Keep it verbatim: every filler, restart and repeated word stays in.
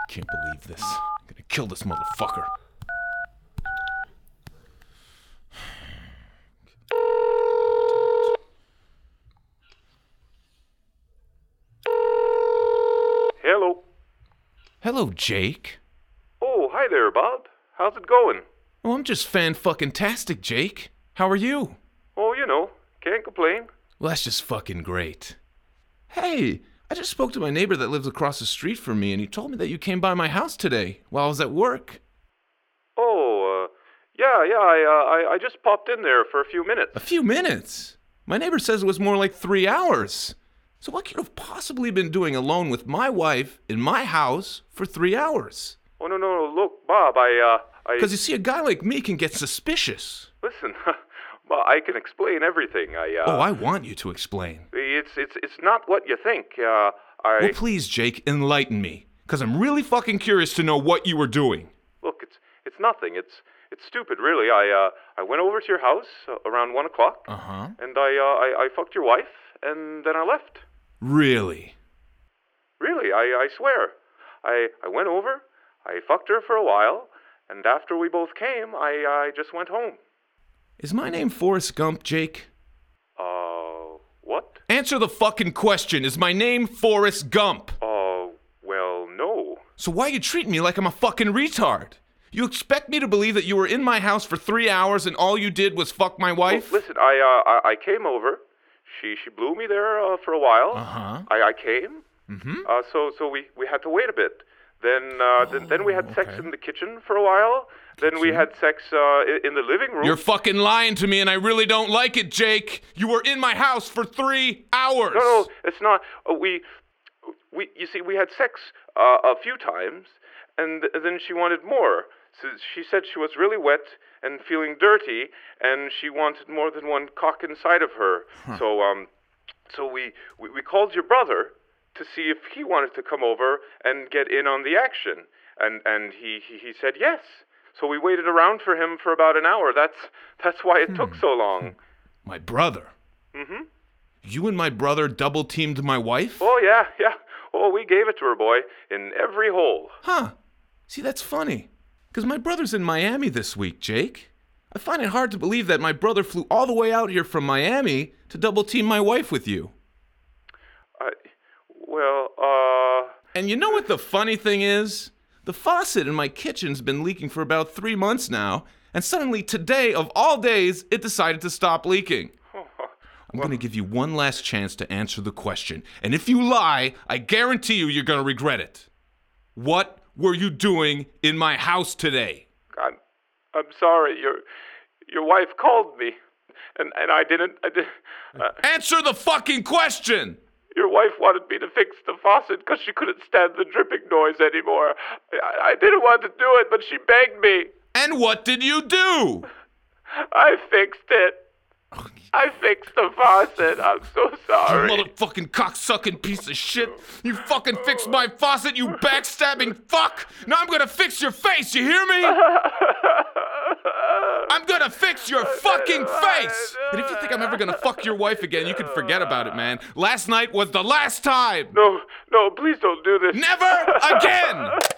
Can't believe this. I'm gonna kill this motherfucker. Hello. Hello, Jake. Oh, hi there, Bob. How's it going? Oh, I'm just fan-fucking-tastic, Jake. How are you? Oh, you know, can't complain. Well, that's just fucking great. Hey, I just spoke to my neighbor that lives across the street from me, and he told me that you came by my house today while I was at work. Oh, uh, yeah, yeah, I, uh, I, I just popped in there for a few minutes. A few minutes? My neighbor says it was more like three hours. So what could you have possibly been doing alone with my wife in my house for three hours? Oh, no, no, no, look, Bob, I, uh, I... Because you see, a guy like me can get suspicious. Listen, well, I can explain everything. I, uh... Oh, I want you to explain. It's, it's, it's not what you think, uh, I... Well, please, Jake, enlighten me. Because I'm really fucking curious to know what you were doing. Look, it's, it's nothing. It's, it's stupid, really. I, uh, I went over to your house uh, around one o'clock. Uh-huh. And I, uh, I, I fucked your wife, and then I left. Really? Really, I, I swear. I, I went over, I fucked her for a while, and after we both came, I, I just went home. Is my name Forrest Gump, Jake? Uh, what? Answer the fucking question. Is my name Forrest Gump? Uh, well, no. So why you treating me like I'm a fucking retard? You expect me to believe that you were in my house for three hours and all you did was fuck my wife? Well, listen, I, uh, I, I came over. She, she blew me there uh, for a while. Uh-huh. I, I came. Mm-hmm. Uh, so, so we, we had to wait a bit. Then, uh, oh, then, then we had okay. sex in the kitchen for a while. Kitchen? Then we had sex uh, in, in the living room. You're fucking lying to me, and I really don't like it, Jake. You were in my house for three hours. No, no, it's not. Uh, we, we, you see, we had sex uh, a few times, and then she wanted more. So she said she was really wet and feeling dirty, and she wanted more than one cock inside of her. Huh. So, um, so we, we, we called your brother to see if he wanted to come over and get in on the action, and and he, he, he said yes. So we waited around for him for about an hour. That's that's why it hmm. took so long. My brother? Mm-hmm. You and my brother double-teamed my wife? Oh, yeah, yeah. Oh, we gave it to her, boy, in every hole. Huh. See, that's funny. Because my brother's in Miami this week, Jake. I find it hard to believe that my brother flew all the way out here from Miami to double-team my wife with you. I... Well, uh... And you know what the funny thing is? The faucet in my kitchen's been leaking for about three months now, and suddenly today, of all days, it decided to stop leaking. I'm well, going to give you one last chance to answer the question, and if you lie, I guarantee you you're going to regret it. What were you doing in my house today? I'm, I'm sorry. Your, your wife called me, and, and I didn't. I did. Uh, Answer the fucking question. Your wife wanted me to fix the faucet because she couldn't stand the dripping noise anymore. I, I didn't want to do it, but she begged me. And what did you do? I fixed it. I fixed the faucet. I'm so sorry. You motherfucking cocksucking piece of shit. You fucking fixed my faucet, you backstabbing fuck. Now I'm gonna fix your face, you hear me? I'm gonna fix your fucking face. And if you think I'm ever gonna fuck your wife again, you can forget about it, man. Last night was the last time. No, no, please don't do this. Never again.